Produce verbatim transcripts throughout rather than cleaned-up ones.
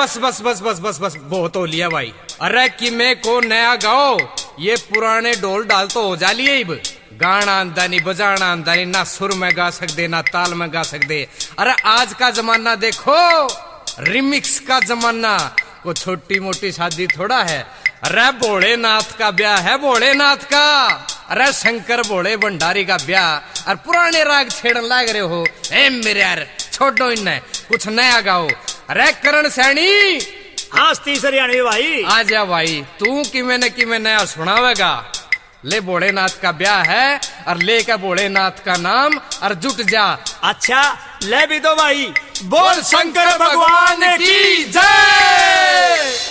बस बस बस बस बस बस बहुत हो लिया भाई। अरे कि मैं को नया गाओ, ये पुराने ढोल डाल तो हो जा लिए। गाना आंदा नहीं, बजाना आंदा नहीं, ना सुर में गा सकते ना ताल में गा सकते। अरे आज का जमाना देखो, रिमिक्स का जमाना। को छोटी मोटी शादी थोड़ा है। अरे भोलेनाथ का ब्याह है, भोलेनाथ का। अरे शंकर भोले भंडारी का ब्याह, और पुराने राग छेड़न लाग रहे हो। ए मेरे यार छोड़ो इन्हें, कुछ नया गाओ। अरे करण सैनी। हाँ तीसरी भाई। आ जा भाई, तू कि मैंने कि मैं नया सुनावेगा। ले भोलेनाथ का ब्याह है, और ले का भोलेनाथ का नाम, और जुट जा। अच्छा ले भी दो भाई। बोल शंकर भगवान की जय।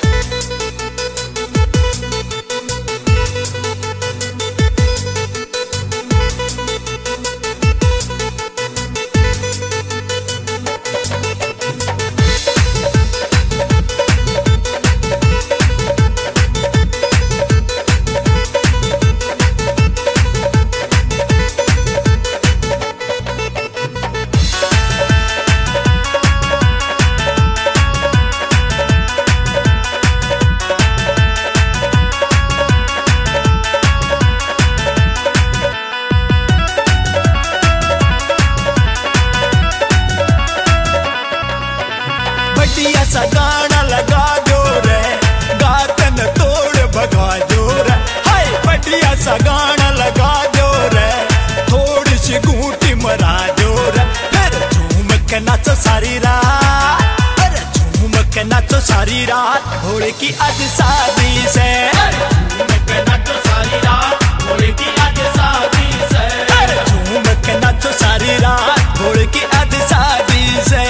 सा गाना लगा दो रे, गातन तोड़ भगा दो रे। हाय बढ़िया सा गाना लगा दो रे, थोड़ी सी घूंटी मरा दो रे। फिर झूम के नाचो सारी रात, अरे झूम के नाचो सारी रात। भोले की आज शादी से, झूम के नाचो सारी रात। भोले की आज शादी से, झूम के नाचो सारी रात। भोले की आज शादी से।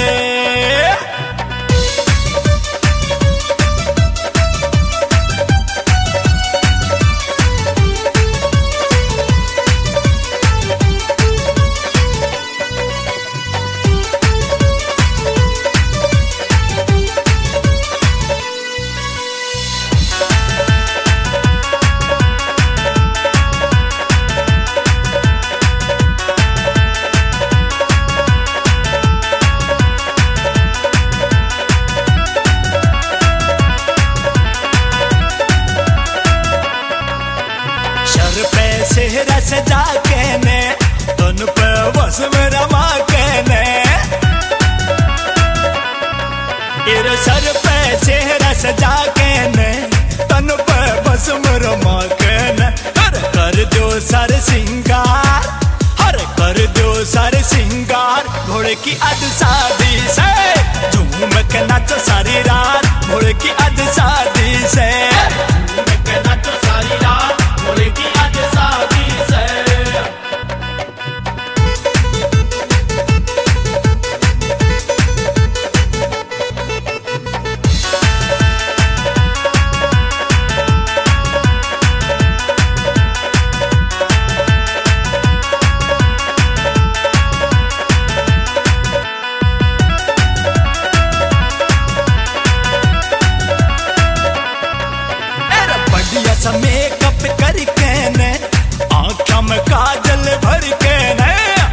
सेहरा सजा के ने, तन पे बस में रमा के ने। तेरे सर पे सेहरा सजा के ने, तन पे बस में रमा के ने। हर कर दो सर सिंगार, हर कर दो सर सिंगार। घोड़े की आज शादी से, झूम के नाचो सारी रात। घोड़े की आज शादी से, झूम के नाचो सारी रात। घोड़े की आज शादी से। मेकअप करके ने, आँखों में काजल भर के ने।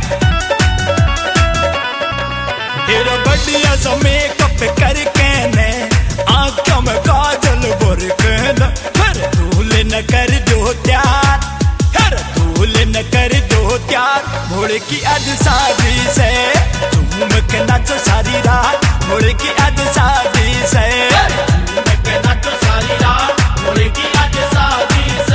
फिर बढ़िया सा मेकअप करके ने, आँखों में काजल भर के ने। फिर दूल्हे न कर दो त्यार, फिर दूल्हे न कर दो त्यार। भोले की आज शादी से, झूम के नाचो सारी रात। भोले की आज शादी से, झूम के नाचो सारी रात। भोले की आज शादी से।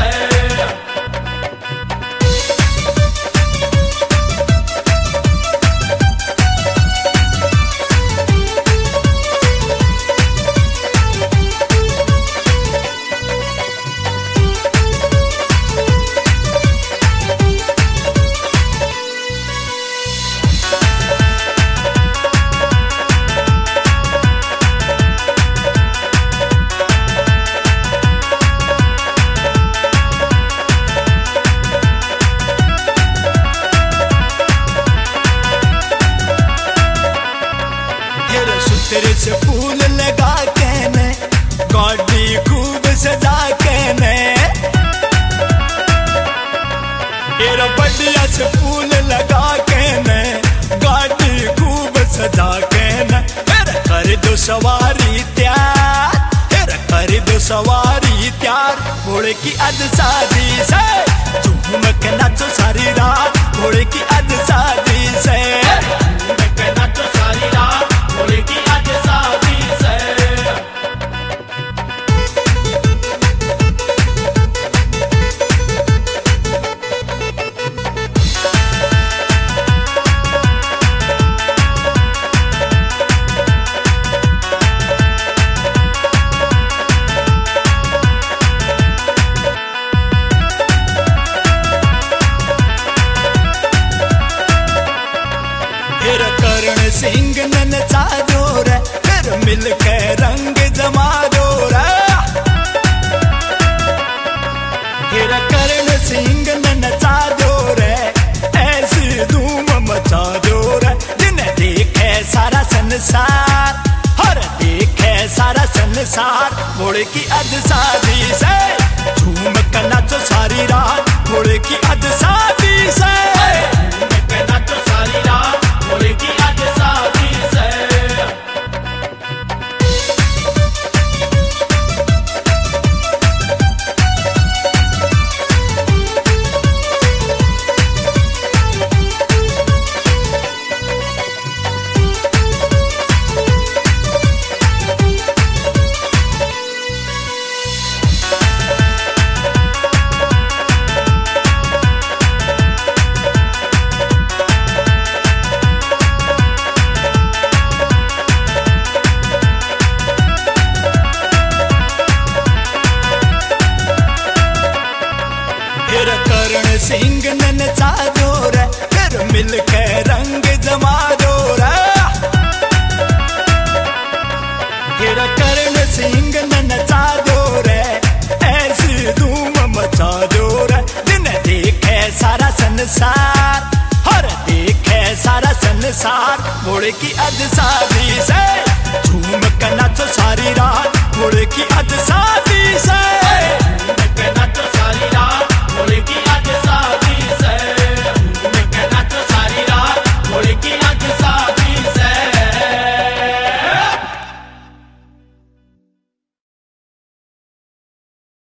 तेरे से फूल लगा के ने, गाड़ी खूब सजा के ने। तेरा बढ़िया से फूल लगा के ने, गाड़ी खूब सजा के ने। कर दो सवारी। सवारी त्यार घोड़े की अद शादी से झूम के नाचो सारी रात घोड़े की अद शादी से झूम के नाचो सारी रात घोड़े की अद शादी से फिर करण सिंह ने नचा दो रे फिर मिलके रंग जमा दो रे फिर करण सिंह ने नचा दो रे ऐसी धूम मचा दो रे जिन्हें देखे सारा संसार हर देखे सारा संसार घोड़े की अद शादी से झूम कर नाचो सारी रात घोड़े की अद शादी से झूम कर नाचो सारी रात घोड़े की अद शादी से फिर करण सिंह ने नचा दो रे फिर मिलके रंग जमा दो रे फिर करण सिंह ने नचा दो रे ऐसी धूम मचा दो रे जिन्हें देखे सारा संसार हर देखे सारा संसार घोड़े की अद शादी से झूम कर नाचो सारी रात घोड़े की अद शादी से